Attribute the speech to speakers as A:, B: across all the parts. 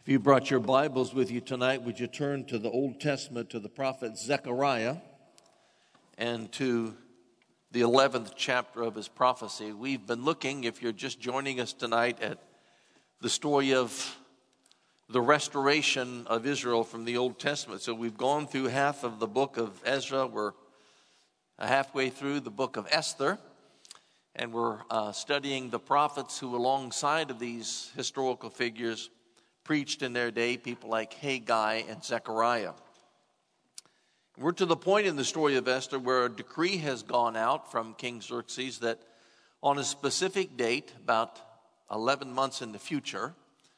A: If you brought your Bibles with you tonight, would you turn to the Old Testament, to the prophet Zechariah, and to the 11th chapter of his prophecy. We've been looking, if you're just joining us tonight, at the story of the restoration of Israel from the Old Testament. So we've gone through half of the book of Ezra. We're halfway through the book of Esther, and we're studying the prophets who, alongside of these historical figures, preached in their day, people like Haggai and Zechariah. We're to the point in the story of Esther where a decree has gone out from King Xerxes that on a specific date, about 11 months in the future,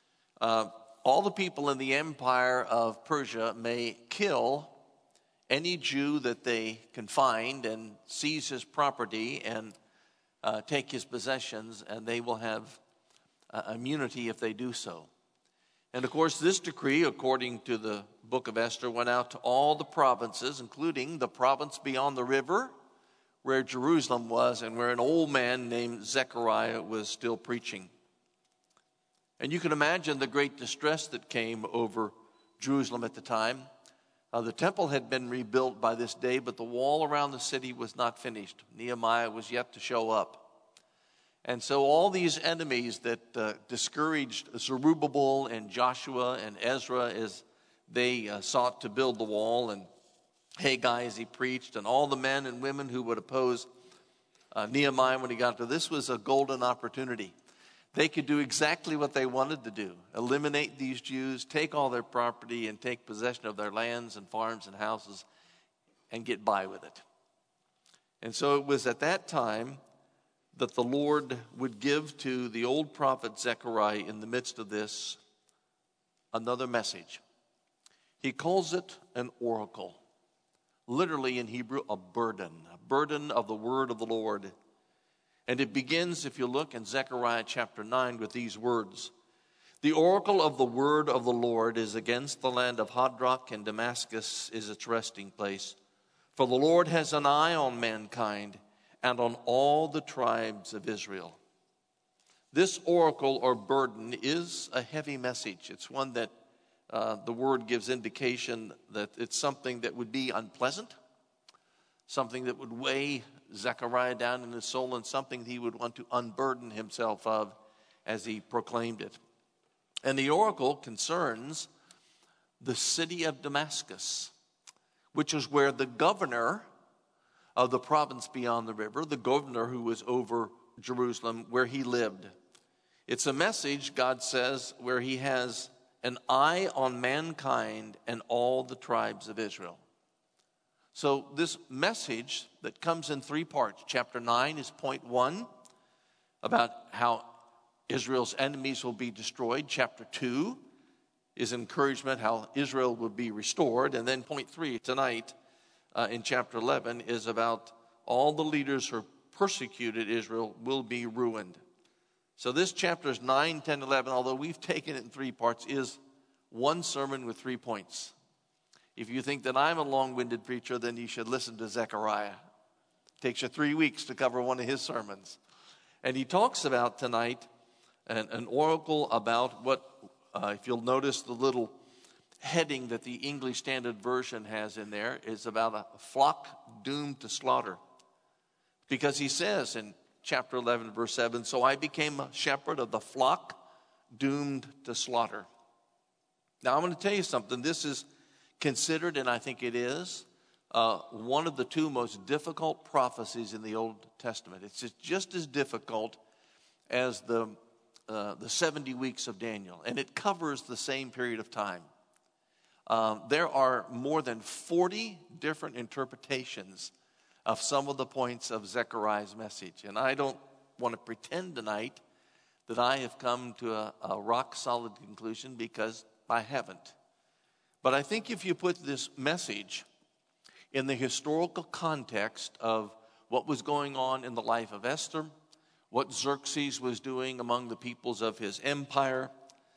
A: all the people in the empire of Persia may kill any Jew that they can find and seize his property and take his possessions, and they will have immunity if they do so. And of course, this decree, according to the book of Esther, went out to all the provinces, including the province beyond the river, where Jerusalem was, and where an old man named Zechariah was still preaching. And you can imagine the great distress that came over Jerusalem at the time. The temple had been rebuilt by this day, but the wall around the city was not finished. Nehemiah was yet to show up. And so all these enemies that discouraged Zerubbabel and Joshua and Ezra as they sought to build the wall, and Haggai as he preached, and all the men and women who would oppose Nehemiah when he got to this was a golden opportunity. They could do exactly what they wanted to do: eliminate these Jews, take all their property, and take possession of their lands and farms and houses and get by with it. And so it was at that time that the Lord would give to the old prophet Zechariah, in the midst of this, another message. He calls it an oracle. Literally in Hebrew, a burden of the word of the Lord. And it begins, if you look in Zechariah chapter 9, with these words: "The oracle of the word of the Lord is against the land of Hadrach, and Damascus is its resting place. For the Lord has an eye on mankind, and on all the tribes of Israel." This oracle or burden is a heavy message. It's one that the word gives indication that it's something that would be unpleasant, something that would weigh Zechariah down in his soul, and something he would want to unburden himself of as he proclaimed it. And the oracle concerns the city of Damascus, which is where the governor of the province beyond the river, the governor who was over Jerusalem, where he lived. It's a message, God says, where he has an eye on mankind and all the tribes of Israel. So this message that comes in three parts. Chapter 9 is point 1, about how Israel's enemies will be destroyed. Chapter 2 is encouragement, how Israel will be restored. And then point 3 tonight, in chapter 11, is about all the leaders who persecuted Israel will be ruined. So this chapters 9, 10, 11, although we've taken it in three parts, is one sermon with 3 points. If you think that I'm a long-winded preacher, then you should listen to Zechariah. It takes you 3 weeks to cover one of his sermons. And he talks about tonight an oracle about what, if you'll notice the little heading that the English Standard Version has in there, is about a flock doomed to slaughter. Because he says in chapter 11, verse 7, "So I became a shepherd of the flock doomed to slaughter." Now I'm going to tell you something. This is considered, and I think it is, one of the two most difficult prophecies in the Old Testament. It's just as difficult as the 70 weeks of Daniel, and it covers the same period of time. There are more than 40 different interpretations of some of the points of Zechariah's message. And I don't want to pretend tonight that I have come to a rock-solid conclusion, because I haven't. But I think if you put this message in the historical context of what was going on in the life of Esther, what Xerxes was doing among the peoples of his empire,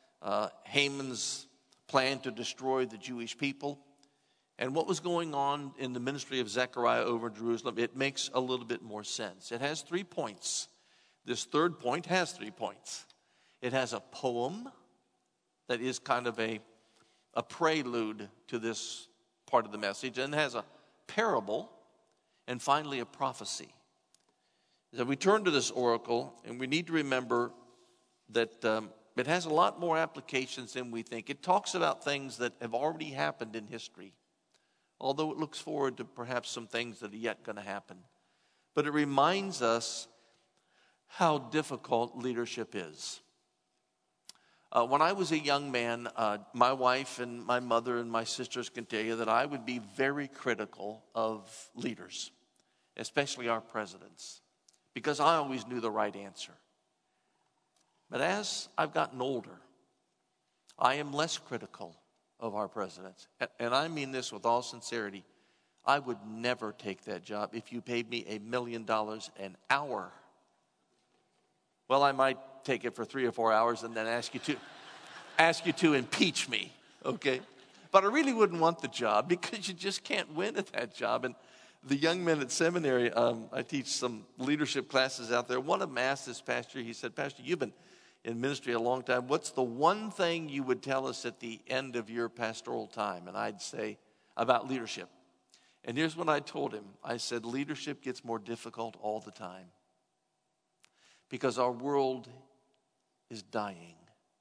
A: Haman's plan to destroy the Jewish people, and what was going on in the ministry of Zechariah over Jerusalem, it makes a little bit more sense. It has 3 points. This third point has 3 points. It has a poem, that is kind of a prelude to this part of the message, and has a parable and finally a prophecy. So we turn to this oracle, and we need to remember that it has a lot more applications than we think. It talks about things that have already happened in history, although it looks forward to perhaps some things that are yet going to happen. But it reminds us how difficult leadership is. When I was a young man, my wife and my mother and my sisters can tell you that I would be very critical of leaders, especially our presidents, because I always knew the right answer. But as I've gotten older, I am less critical of our presidents. And I mean this with all sincerity. I would never take that job if you paid me $1 million an hour. Well, I might take it for 3 or 4 hours and then ask you to impeach me, okay? But I really wouldn't want the job because you just can't win at that job. And the young men at seminary, I teach some leadership classes out there. One of them asked this pastor, he said, "Pastor, you've been in ministry a long time. What's the one thing you would tell us at the end of your pastoral time?" And I'd say, about leadership. And here's what I told him. I said, leadership gets more difficult all the time because our world is dying.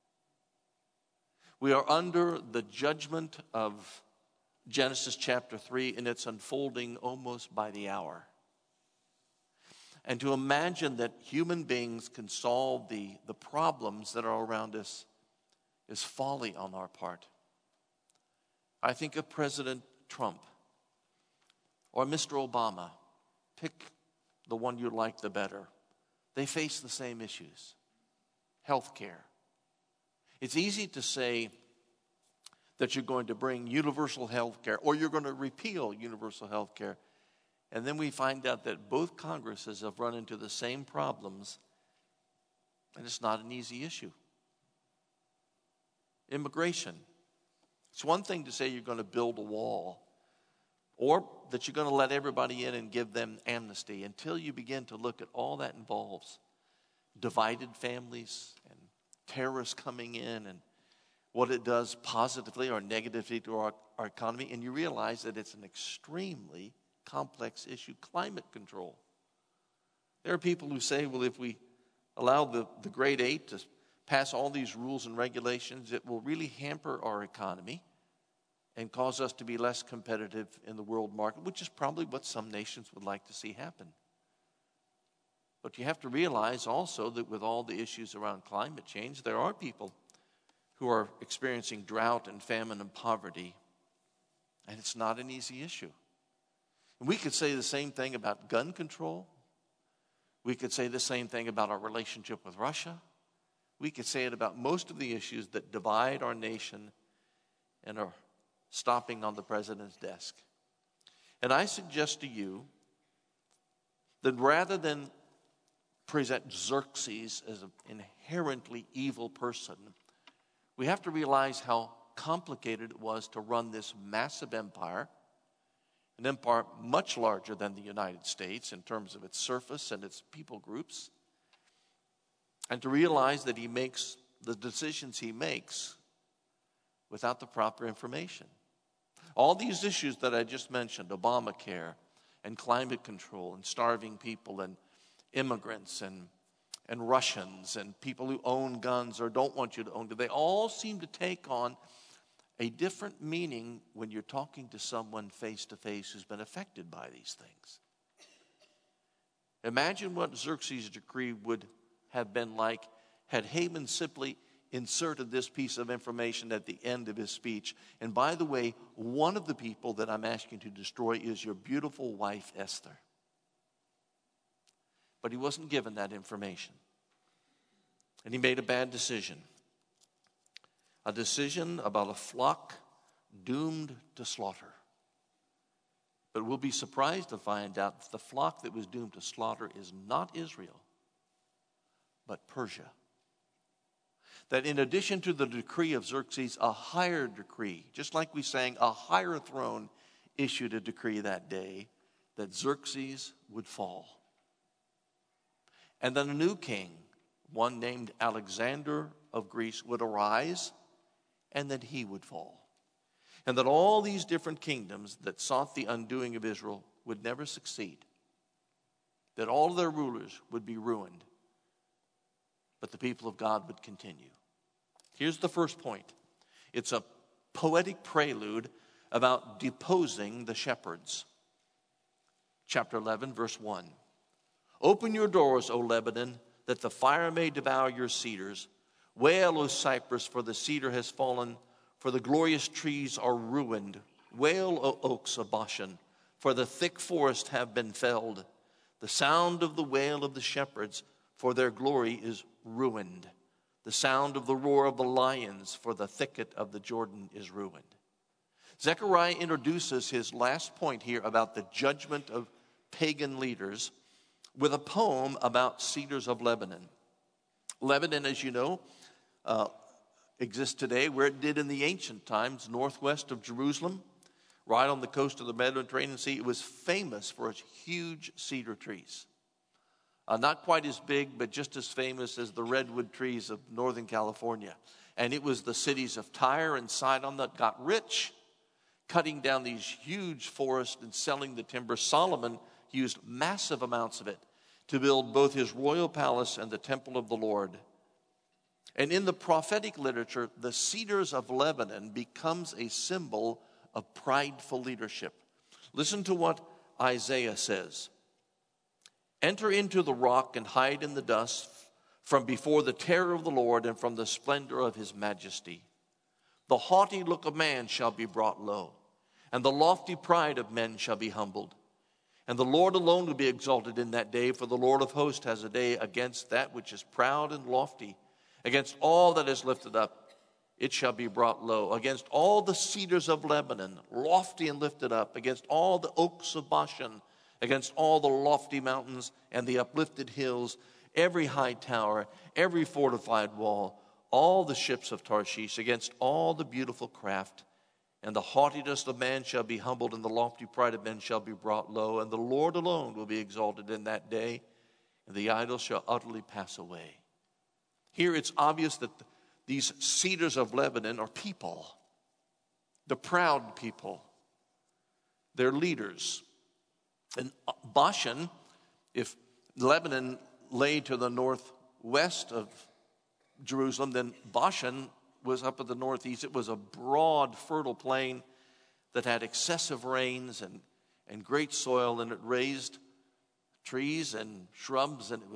A: We are under the judgment of Genesis chapter 3, and it's unfolding almost by the hour. And to imagine that human beings can solve the problems that are around us is folly on our part. I think of President Trump or Mr. Obama. Pick the one you like the better. They face the same issues. Health care. It's easy to say that you're going to bring universal health care or you're going to repeal universal health care. And then we find out that both Congresses have run into the same problems, and it's not an easy issue. Immigration. It's one thing to say you're going to build a wall or that you're going to let everybody in and give them amnesty until you begin to look at all that involves divided families and terrorists coming in and what it does positively or negatively to our economy. And you realize that it's an extremely complex issue. Climate control. There are people who say, well, if we allow the Great Eight to pass all these rules and regulations, it will really hamper our economy and cause us to be less competitive in the world market, which is probably what some nations would like to see happen. But you have to realize also that with all the issues around climate change, there are people who are experiencing drought and famine and poverty, and it's not an easy issue. And we could say the same thing about gun control. We could say the same thing about our relationship with Russia. We could say it about most of the issues that divide our nation and are stopping on the president's desk. And I suggest to you that rather than present Xerxes as an inherently evil person, we have to realize how complicated it was to run this massive empire, an empire much larger than the United States in terms of its surface and its people groups, and to realize that he makes the decisions he makes without the proper information. All these issues that I just mentioned, Obamacare and climate control and starving people and immigrants and Russians and people who own guns or don't want you to own them, they all seem to take on a different meaning when you're talking to someone face to face who's been affected by these things. Imagine what Xerxes' decree would have been like had Haman simply inserted this piece of information at the end of his speech. And by the way, one of the people that I'm asking to destroy is your beautiful wife, Esther. But he wasn't given that information. And he made a bad decision. A decision about a flock doomed to slaughter. But we'll be surprised to find out that the flock that was doomed to slaughter is not Israel, but Persia. That in addition to the decree of Xerxes, a higher decree, just like we sang, a higher throne issued a decree that day that Xerxes would fall. And then a new king, one named Alexander of Greece, would arise and that he would fall. And that all these different kingdoms that sought the undoing of Israel would never succeed. That all of their rulers would be ruined. But the people of God would continue. Here's the first point. It's a poetic prelude about deposing the shepherds. Chapter 11, verse 1. Open your doors, O Lebanon, that the fire may devour your cedars. Wail, O Cypress, for the cedar has fallen, for the glorious trees are ruined. Wail, O oaks of Bashan, for the thick forests have been felled. The sound of the wail of the shepherds, for their glory is ruined. The sound of the roar of the lions, for the thicket of the Jordan is ruined. Zechariah introduces his last point here about the judgment of pagan leaders with a poem about cedars of Lebanon. Lebanon, as you know, exists today where it did in the ancient times, northwest of Jerusalem, right on the coast of the Mediterranean Sea. It was famous for its huge cedar trees. Not quite as big, but just as famous as the redwood trees of Northern California. And it was the cities of Tyre and Sidon that got rich, cutting down these huge forests and selling the timber. Solomon used massive amounts of it to build both his royal palace and the temple of the Lord. And in the prophetic literature, the cedars of Lebanon becomes a symbol of prideful leadership. Listen to what Isaiah says. Enter into the rock and hide in the dust from before the terror of the Lord and from the splendor of his majesty. The haughty look of man shall be brought low, and the lofty pride of men shall be humbled. And the Lord alone will be exalted in that day, for the Lord of hosts has a day against that which is proud and lofty. Against all that is lifted up, it shall be brought low. Against all the cedars of Lebanon, lofty and lifted up. Against all the oaks of Bashan, against all the lofty mountains and the uplifted hills, every high tower, every fortified wall, all the ships of Tarshish, against all the beautiful craft. And the haughtiness of man shall be humbled, and the lofty pride of men shall be brought low. And the Lord alone will be exalted in that day, and the idols shall utterly pass away. Here it's obvious that these cedars of Lebanon are people, the proud people. They're leaders. And Bashan, if Lebanon lay to the northwest of Jerusalem, then Bashan was up at the northeast. It was a broad, fertile plain that had excessive rains and great soil, and it raised trees and shrubs, and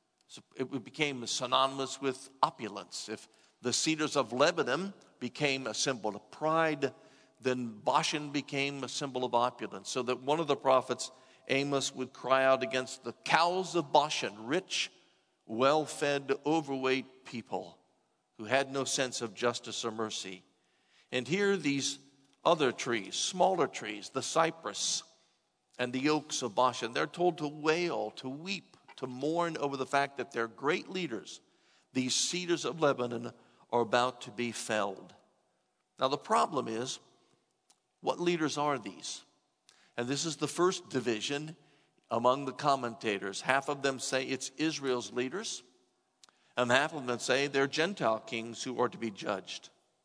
A: it became synonymous with opulence. If the cedars of Lebanon became a symbol of pride, then Bashan became a symbol of opulence. So that one of the prophets, Amos, would cry out against the cows of Bashan, rich, well-fed, overweight people who had no sense of justice or mercy. And here these other trees, smaller trees, the cypress and the oaks of Bashan, they're told to wail, to weep, to mourn over the fact that their great leaders, these cedars of Lebanon, are about to be felled. Now the problem is, what leaders are these? And this is the first division among the commentators. Half of them say it's Israel's leaders, and half of them say they're Gentile kings who are to be judged.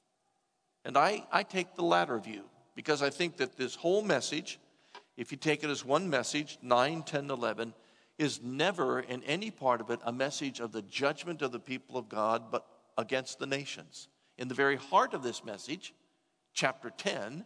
A: And I take the latter view, because I think that this whole message, if you take it as one message, 9, 10, 11, is never in any part of it a message of the judgment of the people of God, but against the nations. In the very heart of this message, chapter 10,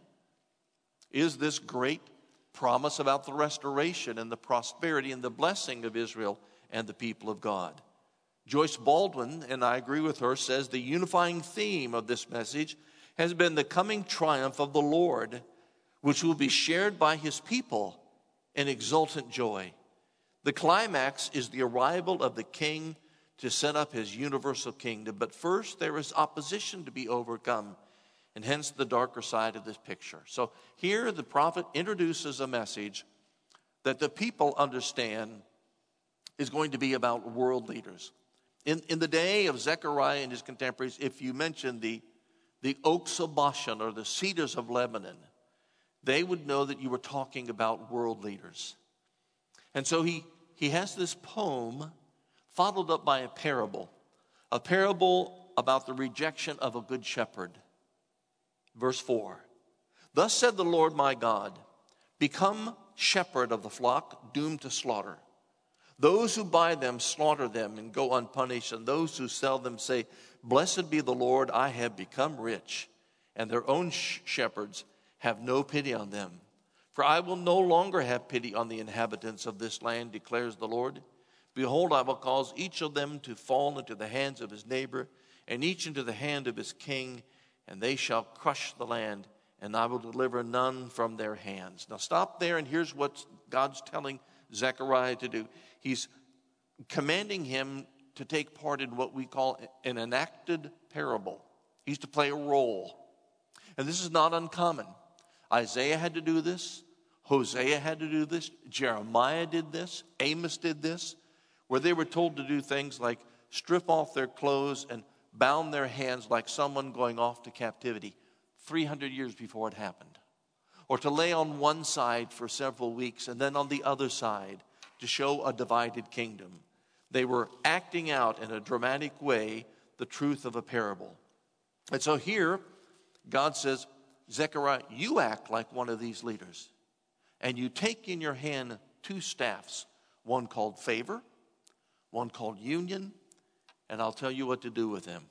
A: is this great promise about the restoration and the prosperity and the blessing of Israel and the people of God. Joyce Baldwin, and I agree with her, says the unifying theme of this message has been the coming triumph of the Lord, which will be shared by his people in exultant joy. The climax is the arrival of the king to set up his universal kingdom. But first, there is opposition to be overcome, and hence the darker side of this picture. So here the prophet introduces a message that the people understand is going to be about world leaders. In the day of Zechariah and his contemporaries, if you mention the oaks of Bashan or the cedars of Lebanon, they would know that you were talking about world leaders. And so he has this poem followed up by a parable about the rejection of a good shepherd. Verse 4. Thus said the Lord my God, become shepherd of the flock doomed to slaughter. Those who buy them slaughter them and go unpunished, and those who sell them say, blessed be the Lord, I have become rich. And their own shepherds have no pity on them. For I will no longer have pity on the inhabitants of this land, declares the Lord. Behold, I will cause each of them to fall into the hands of his neighbor, and each into the hand of his king, and they shall crush the land, and I will deliver none from their hands. Now stop there, and here's what God's telling Zechariah to do. He's commanding him to take part in what we call an enacted parable. He's to play a role. And this is not uncommon. Isaiah had to do this. Hosea had to do this. Jeremiah did this. Amos did this, where they were told to do things like strip off their clothes and bound their hands like someone going off to captivity 300 years before it happened. Or to lay on one side for several weeks and then on the other side to show a divided kingdom. They were acting out in a dramatic way the truth of a parable. And so here, God says, Zechariah, you act like one of these leaders. And you take in your hand two staffs, one called favor, one called union, and I'll tell you what to do with them.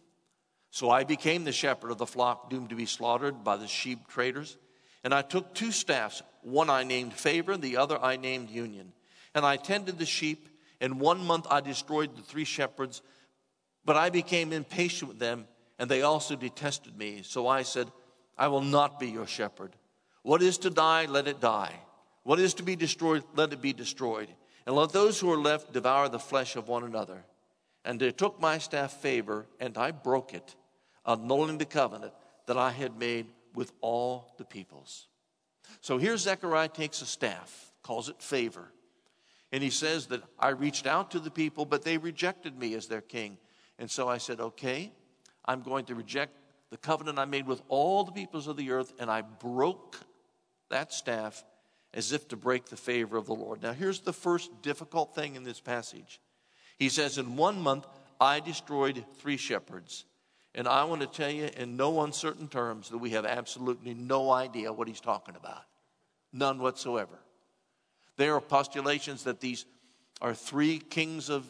A: So I became the shepherd of the flock doomed to be slaughtered by the sheep traders. And I took two staffs, one I named favor, the other I named union. And I tended the sheep. In 1 month I destroyed the 3 shepherds, but I became impatient with them, and they also detested me. So I said, I will not be your shepherd. What is to die, let it die. What is to be destroyed, let it be destroyed. And let those who are left devour the flesh of one another. And they took my staff favor, and I broke it, annulling the covenant that I had made with all the peoples. So here Zechariah takes a staff, calls it favor. And he says that I reached out to the people, but they rejected me as their king. And so I said, okay, I'm going to reject the covenant I made with all the peoples of the earth, and I broke that staff as if to break the favor of the Lord. Now here's the first difficult thing in this passage. He says, in 1 month I destroyed 3 shepherds. And I want to tell you in no uncertain terms that we have absolutely no idea what he's talking about. None whatsoever. There are postulations that these are 3 kings of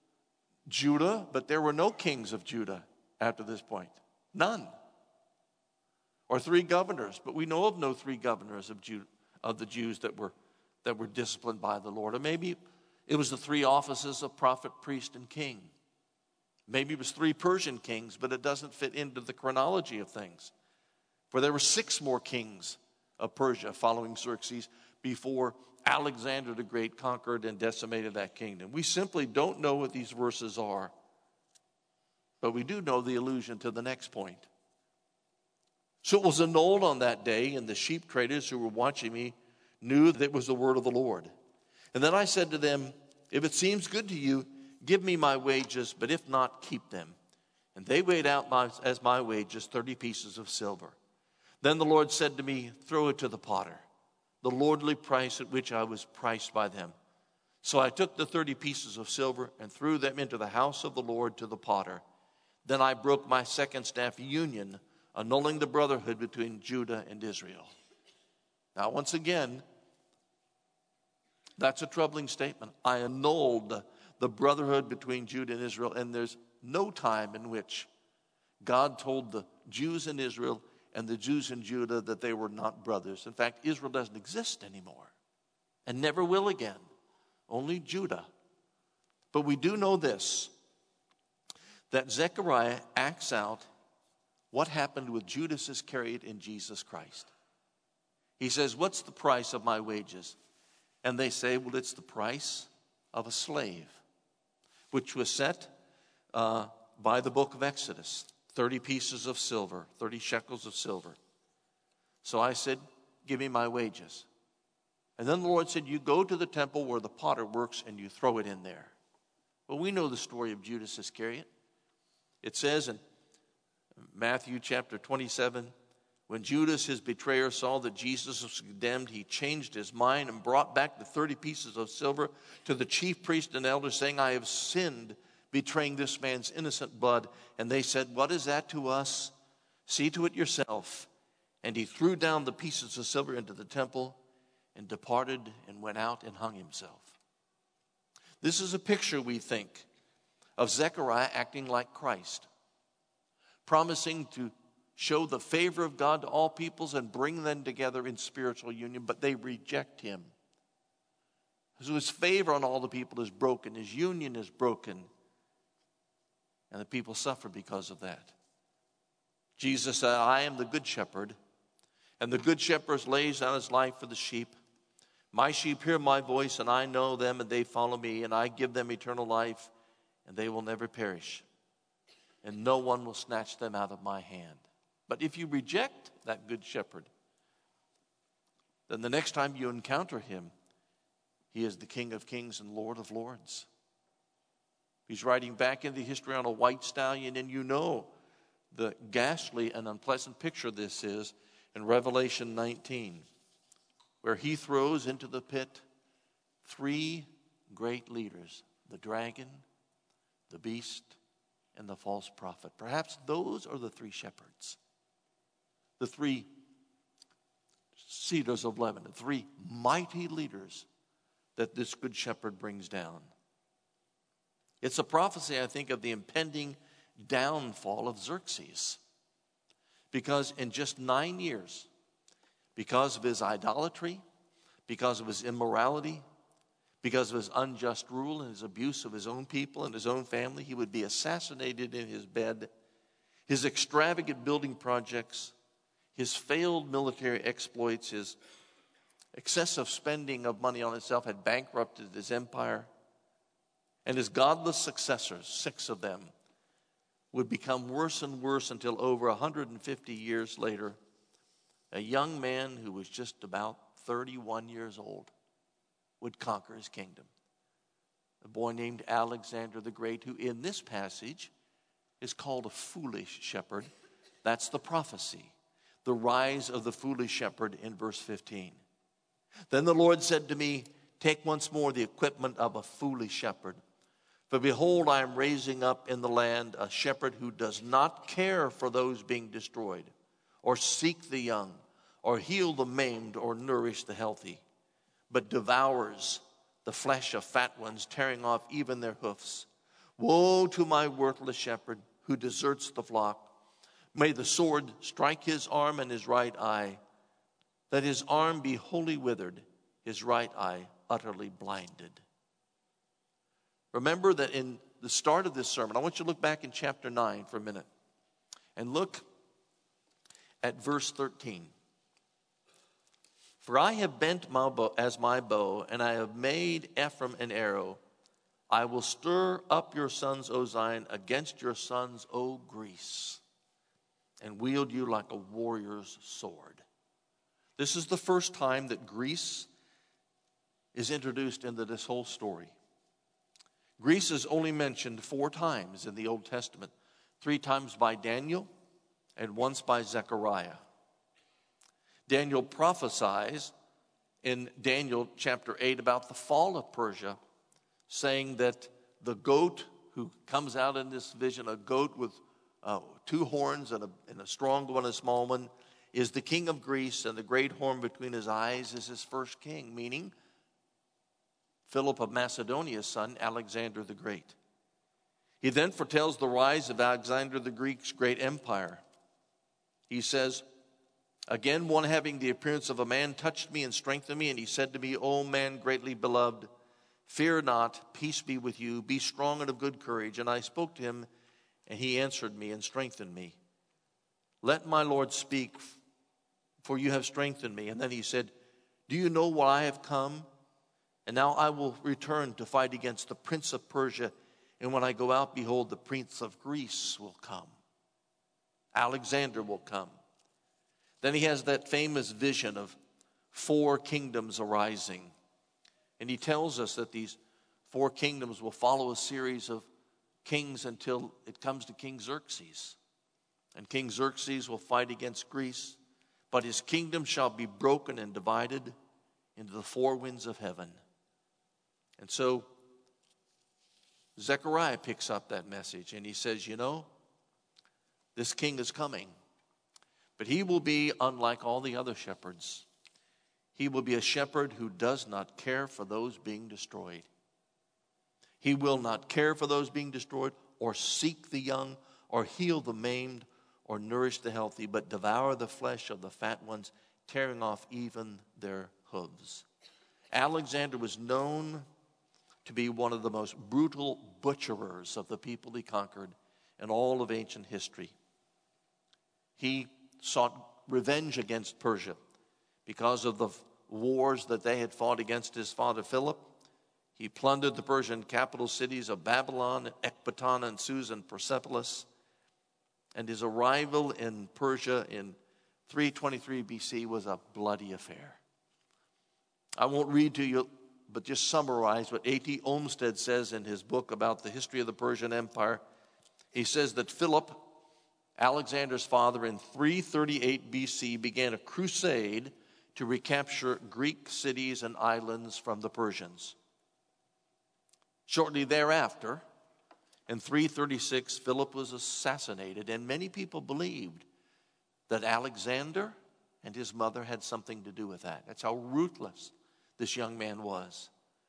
A: Judah, but there were no kings of Judah after this point. None. Or 3 governors, but we know of no 3 governors of the Jews that were disciplined by the Lord. Or maybe it was the 3 offices of prophet, priest, and king. Maybe it was 3 Persian kings, but it doesn't fit into the chronology of things. For there were 6 more kings of Persia following Xerxes before Alexander the Great conquered and decimated that kingdom. We simply don't know what these verses are, but we do know the allusion to the next point. So it was annulled on that day, and the sheep traders who were watching me knew that it was the word of the Lord. And then I said to them, if it seems good to you, give me my wages, but if not, keep them. And they weighed out as my wages 30 pieces of silver. Then the Lord said to me, throw it to the potter, the lordly price at which I was priced by them. So I took the 30 pieces of silver and threw them into the house of the Lord to the potter. Then I broke my second staff union, annulling the brotherhood between Judah and Israel. Now, once again, that's a troubling statement. I annulled the brotherhood between Judah and Israel, and there's no time in which God told the Jews in Israel and the Jews in Judah that they were not brothers. In fact, Israel doesn't exist anymore and never will again. Only Judah. But we do know this, that Zechariah acts out what happened with Judas Iscariot in Jesus Christ. He says, what's the price of my wages? And they say, well, it's the price of a slave, which was set by the book of Exodus, 30 pieces of silver, 30 shekels of silver. So I said, give me my wages. And then the Lord said, you go to the temple where the potter works and you throw it in there. Well, we know the story of Judas Iscariot. It says in Matthew chapter 27, when Judas, his betrayer, saw that Jesus was condemned, he changed his mind and brought back the 30 pieces of silver to the chief priest and elders, saying, I have sinned, betraying this man's innocent blood. And they said, what is that to us? See to it yourself. And he threw down the pieces of silver into the temple and departed and went out and hung himself. This is a picture, we think, of Zechariah acting like Christ, promising to show the favor of God to all peoples and bring them together in spiritual union, but they reject him. So his favor on all the people is broken, his union is broken, and the people suffer because of that. Jesus said, I am the good shepherd, and the good shepherd lays down his life for the sheep. My sheep hear my voice, and I know them, and they follow me, and I give them eternal life, and they will never perish, and no one will snatch them out of my hand. But if you reject that good shepherd, then the next time you encounter him, he is the King of kings and Lord of lords. He's riding back into history on a white stallion, and you know the ghastly and unpleasant picture this is in Revelation 19, where he throws into the pit 3 great leaders, the dragon, the beast, and the false prophet. Perhaps those are the 3 shepherds, the 3 cedars of Lebanon, 3 mighty leaders that this good shepherd brings down. It's a prophecy, I think, of the impending downfall of Xerxes. Because in just 9 years, because of his idolatry, because of his immorality, because of his unjust rule and his abuse of his own people and his own family, he would be assassinated in his bed. His extravagant building projects, his failed military exploits, his excessive spending of money on himself had bankrupted his empire. And his godless successors, 6 of them, would become worse and worse until over 150 years later, a young man who was just about 31 years old would conquer his kingdom. A boy named Alexander the Great, who in this passage is called a foolish shepherd. That's the prophecy, the rise of the foolish shepherd in verse 15. Then the Lord said to me, take once more the equipment of a foolish shepherd. For behold, I am raising up in the land a shepherd who does not care for those being destroyed, or seek the young, or heal the maimed, or nourish the healthy, but devours the flesh of fat ones, tearing off even their hoofs. Woe to my worthless shepherd who deserts the flock. May the sword strike his arm and his right eye, that his arm be wholly withered, his right eye utterly blinded. Remember that in the start of this sermon, I want you to look back in chapter 9 for a minute and look at verse 13. For I have bent my bow as my bow, and I have made Ephraim an arrow. I will stir up your sons, O Zion, against your sons, O Greece, and wield you like a warrior's sword. This is the first time that Greece is introduced into this whole story. Greece is only mentioned 4 times in the Old Testament, 3 times by Daniel and once by Zechariah. Daniel prophesies in Daniel chapter 8 about the fall of Persia, saying that the goat who comes out in this vision, a goat with 2 horns and a strong one and a small one, is the king of Greece, and the great horn between his eyes is his first king, meaning Philip of Macedonia's son, Alexander the Great. He then foretells the rise of Alexander the Greek's great empire. He says, again, one having the appearance of a man touched me and strengthened me, and he said to me, O man greatly beloved, fear not, peace be with you, be strong and of good courage. And I spoke to him, and he answered me and strengthened me. Let my Lord speak, for you have strengthened me. And then he said, do you know why I have come? And now I will return to fight against the prince of Persia. And when I go out, behold, the prince of Greece will come. Alexander will come. Then he has that famous vision of 4 kingdoms arising. And he tells us that these 4 kingdoms will follow a series of kings until it comes to King Xerxes. And King Xerxes will fight against Greece, but his kingdom shall be broken and divided into the 4 winds of heaven. And so Zechariah picks up that message and he says, you know, this king is coming, But he will be unlike all the other shepherds. He will be a shepherd who does not care for those being destroyed. He will not care for those being destroyed, or seek the young, or heal the maimed, or nourish the healthy, but devour the flesh of the fat ones, tearing off even their hooves. Alexander was known to be one of the most brutal butcherers of the people he conquered in all of ancient history. He sought revenge against Persia because of the wars that they had fought against his father Philip. He plundered the Persian capital cities of Babylon, Ecbatana, and Susa, and Persepolis. And his arrival in Persia in 323 BC was a bloody affair. I won't read to you, but just summarize what A.T. Olmsted says in his book about the history of the Persian Empire. He says that Philip, Alexander's father, in 338 BC began a crusade to recapture Greek cities and islands from the Persians. Shortly thereafter, in 336, Philip was assassinated, and many people believed that Alexander and his mother had something to do with that. That's how ruthless this young man was.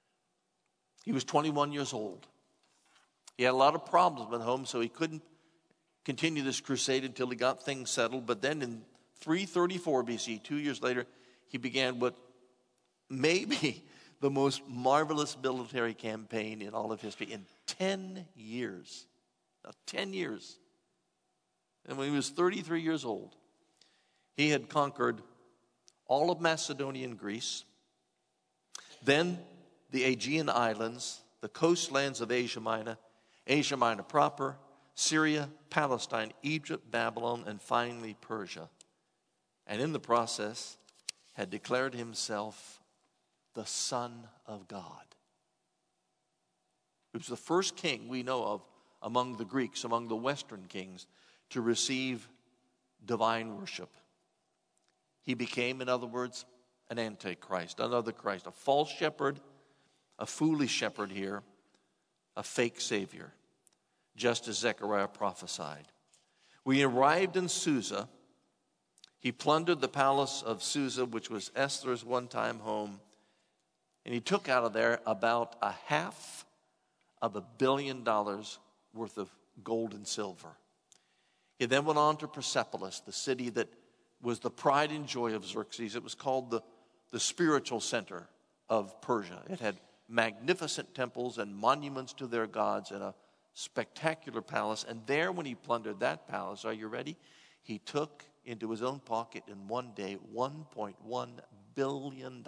A: He was 21 years old. He had a lot of problems at home, so he couldn't continue this crusade until he got things settled. But then in 334 BC, 2 years later, he began what may be the most marvelous military campaign in all of history in 10 years. Now, 10 years. And when he was 33 years old, he had conquered all of Macedonia and Greece, then the Aegean Islands, the coastlands of Asia Minor proper, Syria, Palestine, Egypt, Babylon, and finally Persia. And in the process, had declared himself the Son of God. He was the first king we know of among the Greeks, among the Western kings, to receive divine worship. He became, in other words, an antichrist, another Christ, a false shepherd, a foolish shepherd here, a fake savior, just as Zechariah prophesied. When he arrived in Susa, he plundered the palace of Susa, which was Esther's one-time home, and he took out of there about $500 million worth of gold and silver. He then went on to Persepolis, the city that was the pride and joy of Xerxes. It was called the spiritual center of Persia. It had magnificent temples and monuments to their gods and a spectacular palace. And there, when he plundered that palace, are you ready? He took into his own pocket in one day $1.1 billion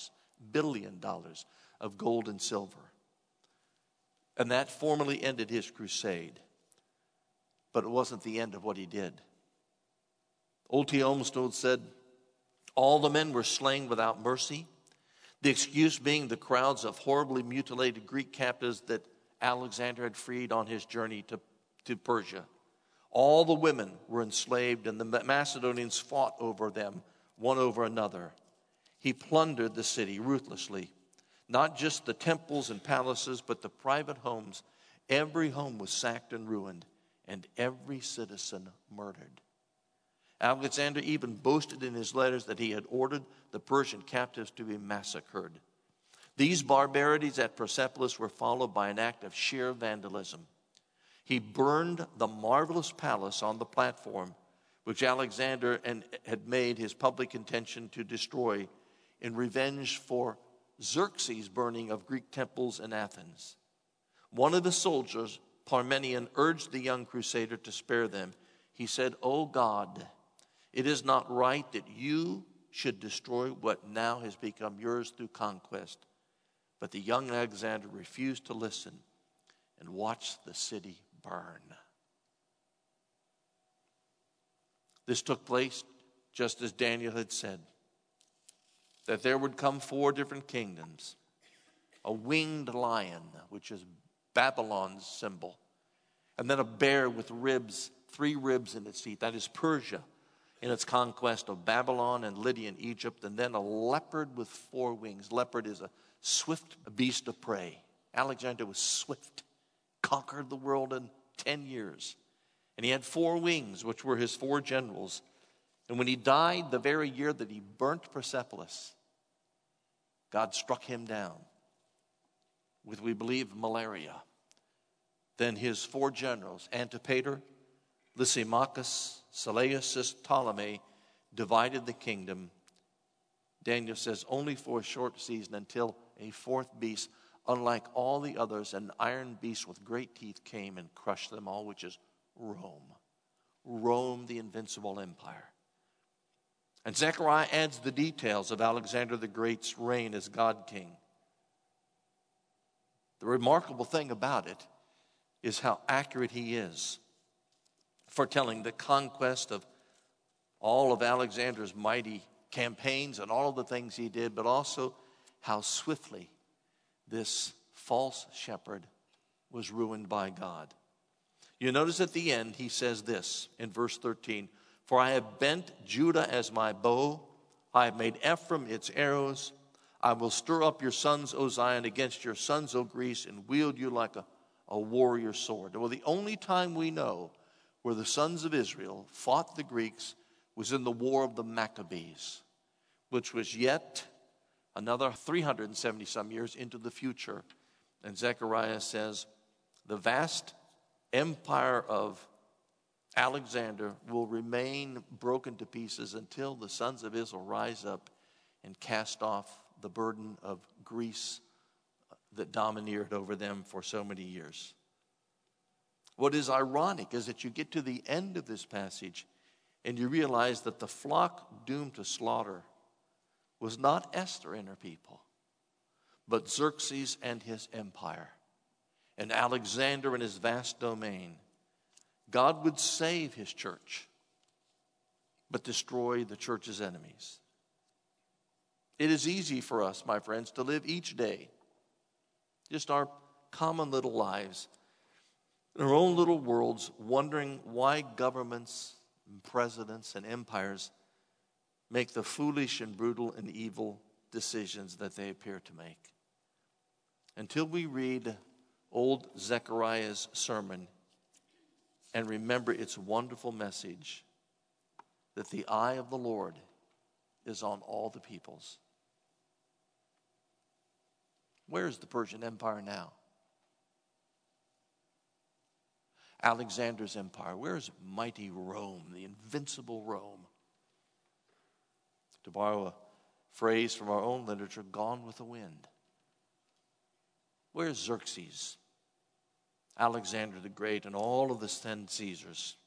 A: of gold and silver. And that formally ended his crusade. But it wasn't the end of what he did. Old T. Olmsted said, all the men were slain without mercy, the excuse being the crowds of horribly mutilated Greek captives that Alexander had freed on his journey to Persia. All the women were enslaved, and the Macedonians fought over them, one over another. He plundered the city ruthlessly, not just the temples and palaces, but the private homes. Every home was sacked and ruined, and every citizen murdered. Alexander even boasted in his letters that he had ordered the Persian captives to be massacred. These barbarities at Persepolis were followed by an act of sheer vandalism. He burned the marvelous palace on the platform, which Alexander had made his public intention to destroy in revenge for Xerxes' burning of Greek temples in Athens. One of the soldiers, Parmenion, urged the young crusader to spare them. He said, "O God, it is not right that you should destroy what now has become yours through conquest." But the young Alexander refused to listen and watched the city burn. This took place just as Daniel had said, that there would come 4 different kingdoms, a winged lion, which is Babylon's symbol, and then a bear with ribs, 3 ribs in its teeth, that is Persia, in its conquest of Babylon and Lydia and Egypt, and then a leopard with 4 wings. Leopard is a swift beast of prey. Alexander was swift, conquered the world in 10 years. And he had 4 wings, which were his 4 generals. And when he died, the very year that he burnt Persepolis, God struck him down with, we believe, malaria. Then his 4 generals, Antipater, Lysimachus, Seleucus, Ptolemy, divided the kingdom. Daniel says only for a short season, until a 4th beast, unlike all the others, an iron beast with great teeth came and crushed them all, which is Rome. Rome, the invincible empire. And Zechariah adds the details of Alexander the Great's reign as God king. The remarkable thing about it is how accurate he is, foretelling the conquest of all of Alexander's mighty campaigns and all of the things he did, but also how swiftly this false shepherd was ruined by God. You notice at the end he says this in verse 13, "For I have bent Judah as my bow, I have made Ephraim its arrows. I will stir up your sons, O Zion, against your sons, O Greece, and wield you like a warrior sword." Well, the only time we know where the sons of Israel fought the Greeks was in the War of the Maccabees, which was yet another 370 some years into the future. And Zechariah says the vast empire of Alexander will remain broken to pieces until the sons of Israel rise up and cast off the burden of Greece that domineered over them for so many years. What is ironic is that you get to the end of this passage and you realize that the flock doomed to slaughter was not Esther and her people, but Xerxes and his empire, and Alexander and his vast domain. God would save his church, but destroy the church's enemies. It is easy for us, my friends, to live each day, just our common little lives, in our own little worlds, wondering why governments and presidents and empires make the foolish and brutal and evil decisions that they appear to make. Until we read old Zechariah's sermon and remember its wonderful message that the eye of the Lord is on all the peoples. Where is the Persian Empire now? Alexander's empire. Where is mighty Rome, the invincible Rome? To borrow a phrase from our own literature, gone with the wind. Where is Xerxes, Alexander the Great, and all of the 10 Caesars?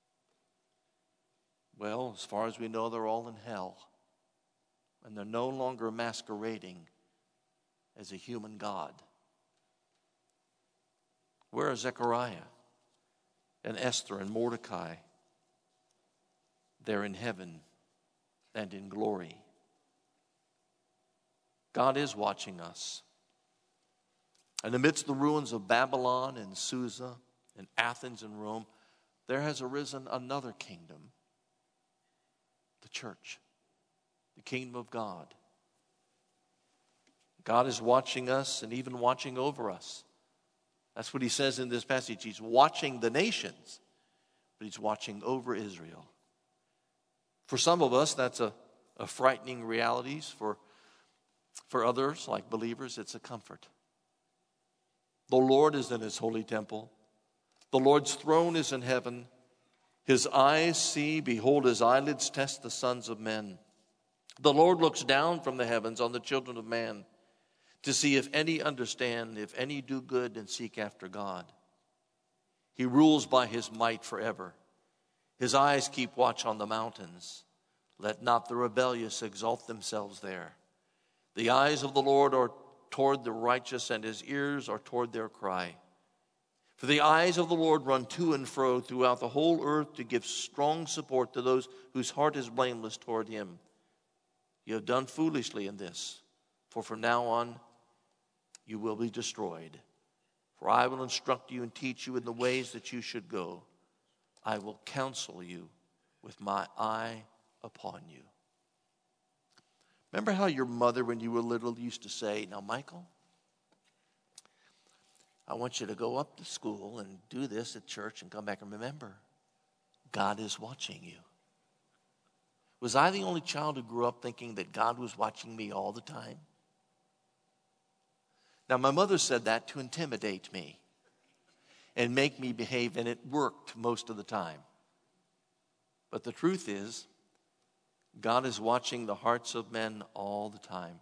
A: Well, as far as we know, they're all in hell. And they're no longer masquerading as a human god. Where are Zechariah and Esther and Mordecai? They're in heaven and in glory. God is watching us. And amidst the ruins of Babylon and Susa and Athens and Rome, there has arisen another kingdom, the church, the kingdom of God. God is watching us and even watching over us. That's what he says in this passage. He's watching the nations, but he's watching over Israel. For some of us, that's a frightening reality. For others, like believers, it's a comfort. The Lord is in his holy temple. The Lord's throne is in heaven. His eyes see, behold, his eyelids test the sons of men. The Lord looks down from the heavens on the children of man to see if any understand, if any do good and seek after God. He rules by his might forever. His eyes keep watch on the mountains. Let not the rebellious exalt themselves there. The eyes of the Lord are toward the righteous, and his ears are toward their cry. For the eyes of the Lord run to and fro throughout the whole earth to give strong support to those whose heart is blameless toward him. You have done foolishly in this, for from now on you will be destroyed. For I will instruct you and teach you in the ways that you should go. I will counsel you with my eye upon you. Remember how your mother, when you were little, used to say, "Now, Michael, I want you to go up to school and do this at church and come back, and remember, God is watching you." Was I the only child who grew up thinking that God was watching me all the time? Now, my mother said that to intimidate me and make me behave, and it worked most of the time. But the truth is, God is watching the hearts of men all the time.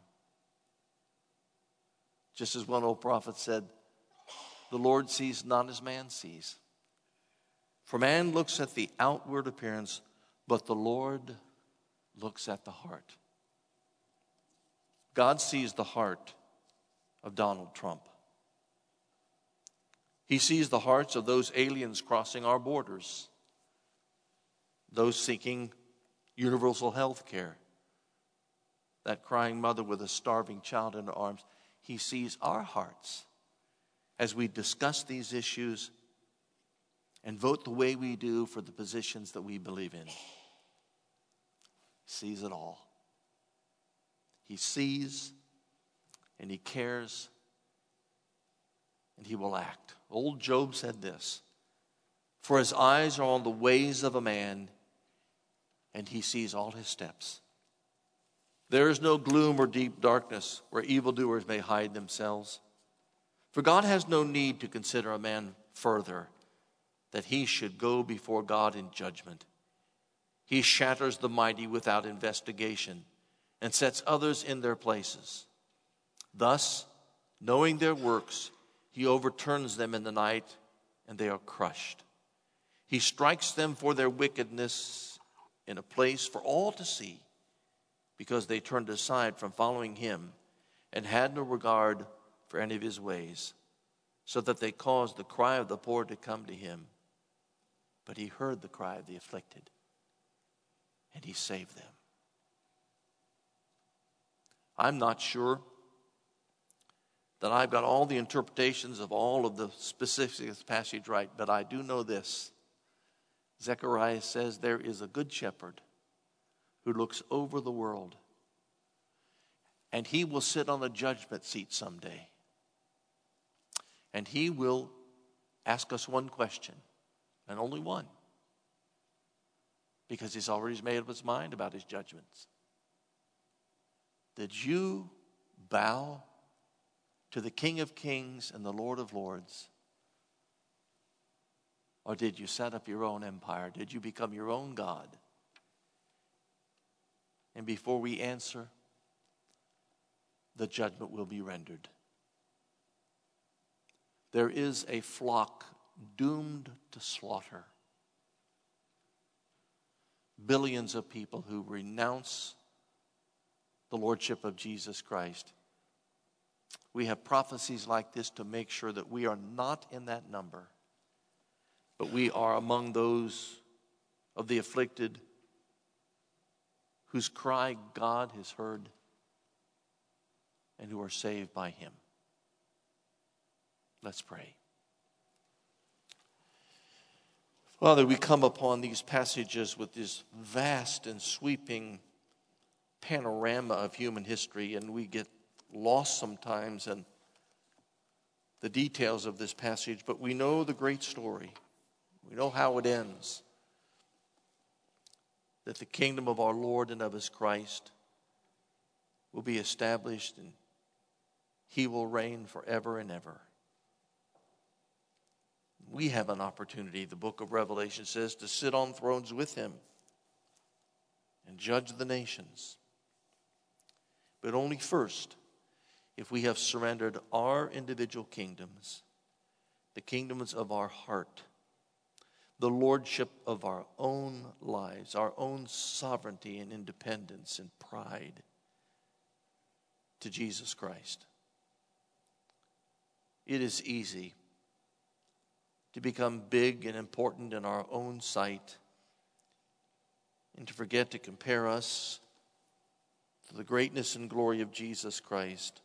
A: Just as one old prophet said, the Lord sees not as man sees. For man looks at the outward appearance, but the Lord looks at the heart. God sees the heart of Donald Trump. He sees the hearts of those aliens crossing our borders, those seeking universal health care, that crying mother with a starving child in her arms. He sees our hearts as we discuss these issues and vote the way we do for the positions that we believe in. He sees it all. He sees and he cares and he will act. Old Job said this, for his eyes are on the ways of a man and he sees all his steps. There is no gloom or deep darkness where evildoers may hide themselves. For God has no need to consider a man further, that he should go before God in judgment. He shatters the mighty without investigation and sets others in their places. Thus, knowing their works, he overturns them in the night, and they are crushed. He strikes them for their wickedness in a place for all to see, because they turned aside from following him and had no regard for any of his ways, so that they caused the cry of the poor to come to him. But he heard the cry of the afflicted, and he saved them. I'm not sure that I've got all the interpretations of all of the specifics of this passage right, but I do know this. Zechariah says there is a good shepherd who looks over the world, and he will sit on the judgment seat someday. And he will ask us one question, and only one, because he's already made up his mind about his judgments. Did you bow to the King of Kings and the Lord of Lords? Or did you set up your own empire? Did you become your own God? And before we answer, the judgment will be rendered. There is a flock doomed to slaughter. Billions of people who renounce the lordship of Jesus Christ. We have prophecies like this to make sure that we are not in that number, but we are among those of the afflicted whose cry God has heard and who are saved by him. Let's pray. Father, we come upon these passages with this vast and sweeping panorama of human history, and we get lost sometimes in the details of this passage, but we know the great story. We know how it ends. That the kingdom of our Lord and of his Christ will be established, and he will reign forever and ever. We have an opportunity, the book of Revelation says, to sit on thrones with him and judge the nations. But only first, if we have surrendered our individual kingdoms, the kingdoms of our heart, the lordship of our own lives, our own sovereignty and independence and pride to Jesus Christ. It is easy to become big and important in our own sight and to forget to compare us to the greatness and glory of Jesus Christ,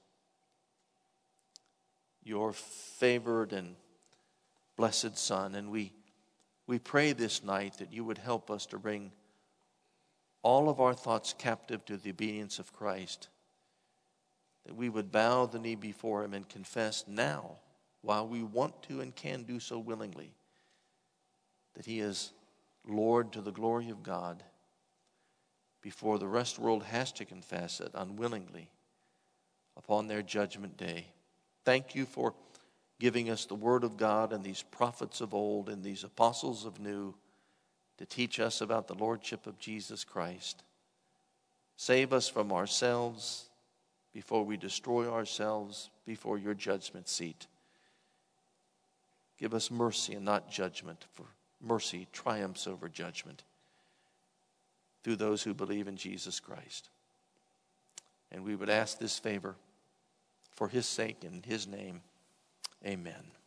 A: your favored and blessed Son. And we pray this night that you would help us to bring all of our thoughts captive to the obedience of Christ, that we would bow the knee before him and confess now, while we want to and can do so willingly, that he is Lord to the glory of God, before the rest of the world has to confess it unwillingly upon their judgment day. Thank you for giving us the word of God and these prophets of old and these apostles of new to teach us about the lordship of Jesus Christ. Save us from ourselves before we destroy ourselves before your judgment seat. Give us mercy and not judgment, for mercy triumphs over judgment through those who believe in Jesus Christ. And we would ask this favor for his sake and his name. Amen.